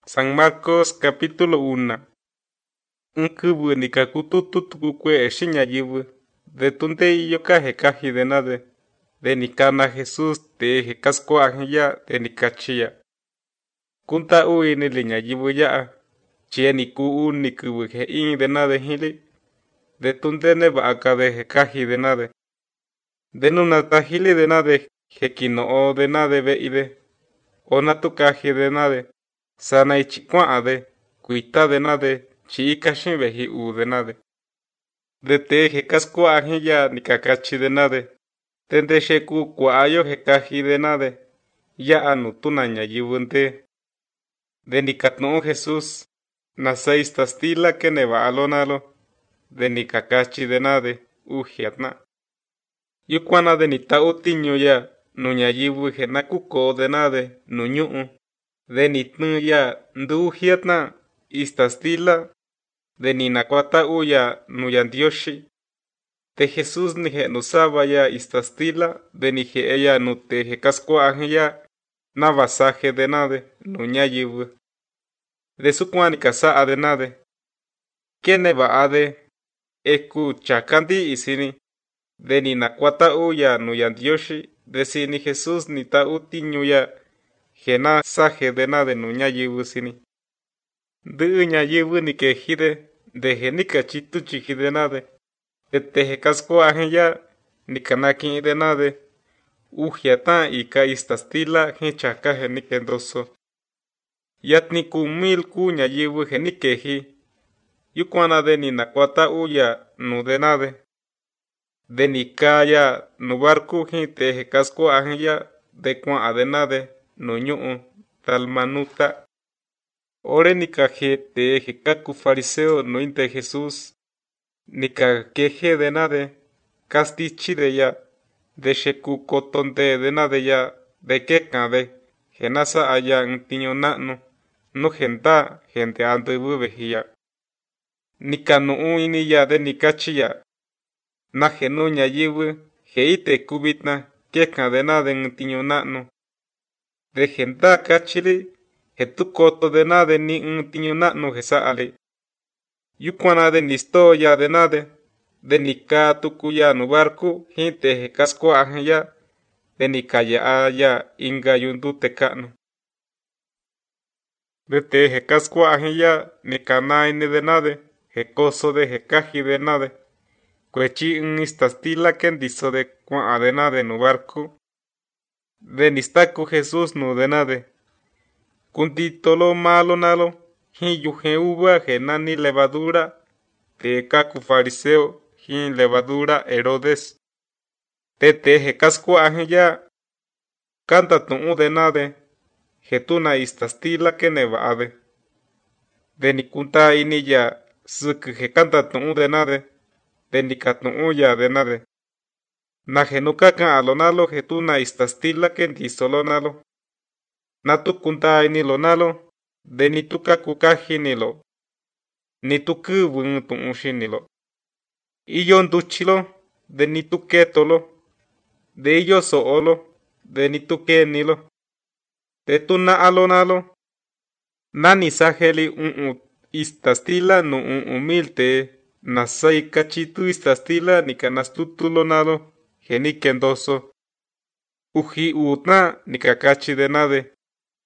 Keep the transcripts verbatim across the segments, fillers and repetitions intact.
San Marcos capítulo uno. Nkubwe nikakututu tukukwe eshinya yibu. De tunde iyo kaje kaji de nade. De nikana Jesús te je casco ahya de nikachia. Kunta ui ni linya yibu ya. Chie niku un nikubwe je in de nade hili. De tunde ne ba aka de je kaji de nade. De nuna tahili de nade je kino o de nade be ide. Ona tu kaji de nade. Sana ichikwa ade, kuita de nade, chi ikashin behi u de nade. De te je casco ahya nikakachi de nade. Tende sheku kwa ayo je kaji de nade. Ya anu tunanya yibunte. De nikatno Jesús, na seis tastila que neva alonalo. De nikakachi de nade, ujiatna. Yukwana de nita utiño ya, nunya yibu je nakuko de nade, nuñu. De nitnu ya ndu hiatna istastila de ninakwata uya nuyandioshi de Jesús nije nusaba ya istastila de nije ella nu teje casco ya navasaje de nade nuñayibu de su cuanica saa de nade kene va ade eku chakandi isini de ninakwata uya nuyandioshi de sini Jesús nita utiñuya Jena saje de nade nuña yibu sini. De ña yibu ni que jide, de genica chitu chihi de nade. De teje casco ya, ni kanaki de nade. Ujiata y ka istastila henchaka genikendoso. Yat ni kumil kuña yibu genikeji. Yukwana de ni nakwata uya nu de nade. De ni kaya nu barku hin teje casco ya, de kwa de nade. Nuñu talmanuta. Ore nika je te je kaku fariseo no inte Jesús. Nika keje de nade. Castichi de ya. De sheku kotonde de nade ya. De keka de. Genasa aya ntiño nanu. No genta gente ante bubejia. Nika no uini ya de nikachi ya. Na genuña yibu. Geite kubitna. Keka de nade ntiño nanu. De genta kachili, hetu koto de nade ni un tiño nanu ali. Yukwana de nisto ya de nade, de nika tukuya nu barku, hinte he casco ya, de nikaya aya inga yundu tekanu. De te he casco ya, nikana ni de nade, he coso de he kaji de nade. Cuechi un istastila kendiso de kwa de nade nu barku. De nistaku Jesús no de nade. Kuntitolo malo nalo. Hin yuhe uva genani levadura. Te kaku fariseo. Hin levadura Herodes. Te te je casco ya. Canta tu de nade. Jetuna istastila que neva ade. De ni kunta ini ya. Suk je canta tu de nade. De ni katnu ya de nade. Na genuka kan alonalo jetuna istastila ken disolonalo. Na tu kunta ini lonalo. De ni tuka kukaji nilo. Ni tuku bun tu ushinilo. Iyo nduchilo. De ni tuke tolo. De iyo soolo. De ni tuke nilo. De tuna alonalo. Na ni sajeli un u istastila no un umilte. Na sai kachitu istastila ni kanastutulonalo. Genikendoso. Uji utna nikakachi de nade.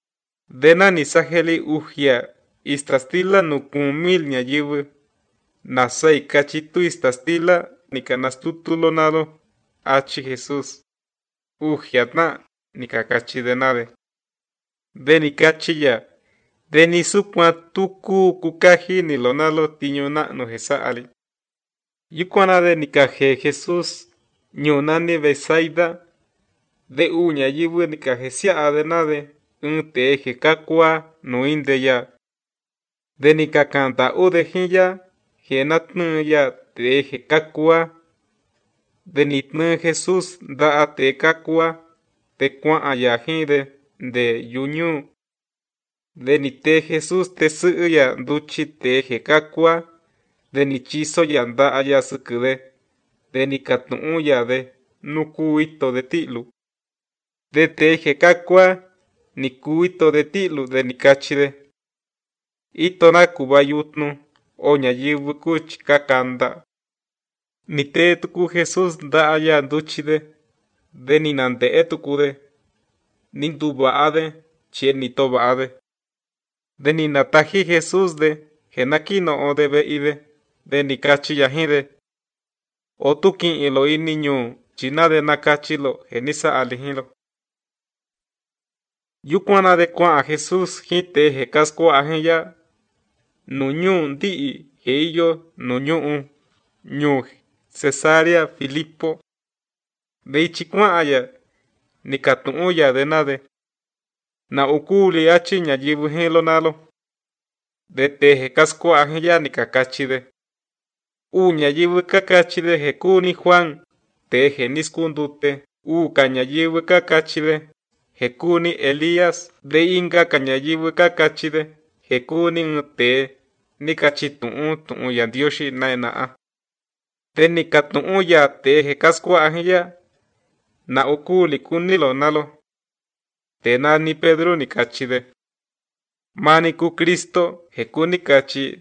Dena ni sajeli ujia. Istastila nukumil ñayibu. Nasai kachitu istastila nikanastutulonado. Achi Jesús. Ujiatna nikakachi de nade. De nikachi ya. De ni supua tuku kukaji ni lonalo tiñona no ali. Yukwana de nikaje Jesús. Nyonani besaida de uña yibu ni kajesia de nade un teje kakua no inde ya de ni kakanta u de hiya genatnu ya teje kakua de nitnu Jesús da ate kakua te kwa aya hinde de yuñu de ni te Jesús te su ya duchi teje kakua de ni chiso ya da aya sukude de ni katnu ya de nukuito de tilu. De teje kakua ni kuito de tilu de ni kachide. itona kubayutnu oñayivu kuch kakanda. Nite tuku Jesús nda aya nduchide, de ninante etukude, nindu baade, chie nito baade. De ninataji Jesús de, genakino ode beide, de nikachi yahide. Otukin ilo iniñu, chinade nakachilo, genisa alihilo. Yukwana de kwa a Jesús hite hekasko aheya, nuñu ndi heiyo nuñu ñu Cesarea Filipo. De ichikwa aya, nikatuya de nade. Na ukuli achi ñayivu hilo nalo. De te hekasko aheya nikakachide. U ñayivu kakachide hekuni Juan, te geniskundute, u kañayivu kakachide. Hekuni Elías, de inga kañayivu kakachide, hekuni ngte, nikachi tu'u tu'u ya Dioshi naenaa. De nikatu'u ya te hekaskwa ahiya, na ukuli kunilo nalo. Te nani Pedro nikachide. Mani ku Kristo, hekuni kachi,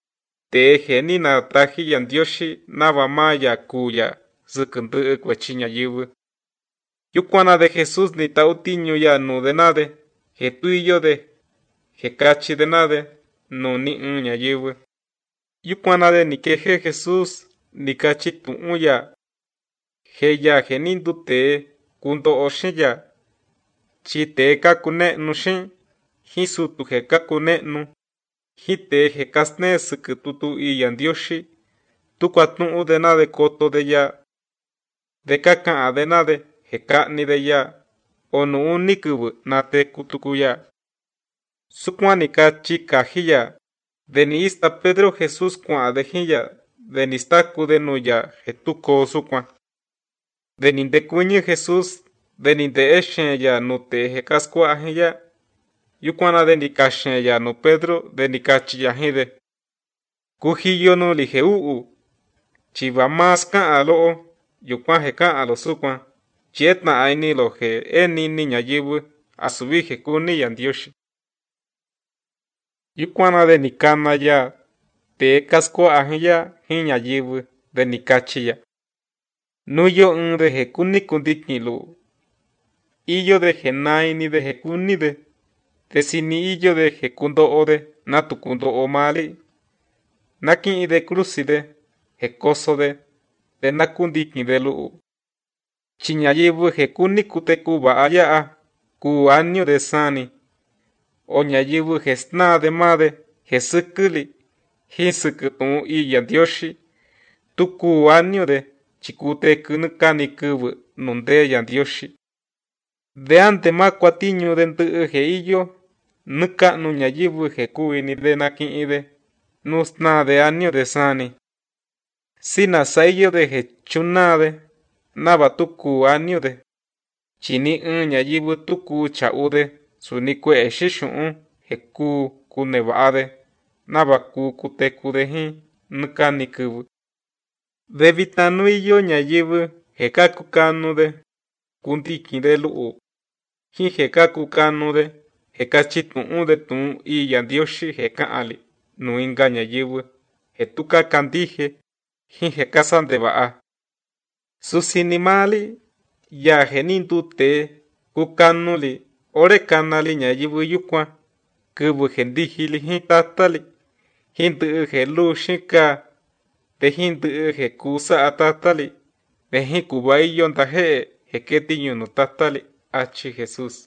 te geni na taji ya Dioshi navamaya kuya, zukundu kwechiña yivu. Yukwana de Jesús ni tautiño ya no de nade, he tuyo de, he cachi de nade, no ni uña yewe. Yukwana de ni queje Jesús, ni cachi tu uya, he ya genindu te, kundo oshe ya, chi te kakune nushin, hisu tu he kakune nu, hite he kasne sukututu y yandioshi, tu kwatnu de nade koto de ya, de kakan de nade, heka ni de ya, o no unikubu nate kutukuya. Sukwanika chika hiya, de ni ista Pedro Jesús kwa de hiya, de ni staku de nuya, hetuko sukwa. De ni de kuñi Jesús, de ni de eshen ya no te hekaskwa hiya, yukwana de ni kashen ya no Pedro, de ni kachi ya hide. Kuhiyo no lige uu, chiva mas ka alo, yukwa heka alo sukwa. Chietna aini lo he eni niña yivu asubi he kuni yandioshi. Yukwana de nikana ya te kasko ahiya hiña yivu de nikachi ya. Nuyo un de he kuni kundikilu. Iyo de he naini de he kuni de. De sini iyo de he kundo ode natu kundo o mali. Nakin ide cruci de he koso de de nakundikin de lu. Chiñayivu hekuni kutekuba aya ku año de sani. O ñayivu hesna de made, hesukuli, hisukutun y yandioshi. Tuku año de chikute kunukani kubu nunde yandioshi. De ante ma cuatiño de ntu heiyo, nuka nu ñayivu hekuini de nakin ide, nusna de año de sani. Sina saiyo de hechunade. Naba tuku año de. Chini un ñayivu tuku chaude, sunikwe eshishun, heku kunevaade, naba ku kuteku de hin, nuka nikubu. De vitanuiyo ñayivu, hekaku kanu de, kundikin de luu. Hin hekaku kanu de, hekachitun de tun y yandioshi heka ali, nuinga ñayivu, hetuka kandije, hin hekasan de vaa. Susinimali ya genindu te kukanuli ore kanali ñayivu yukwa kubu gendihili hintatali hindu gelu shika te hindu ge kusa atatali de hin kubaillo ndaje heketiño no tatali achi Jesús.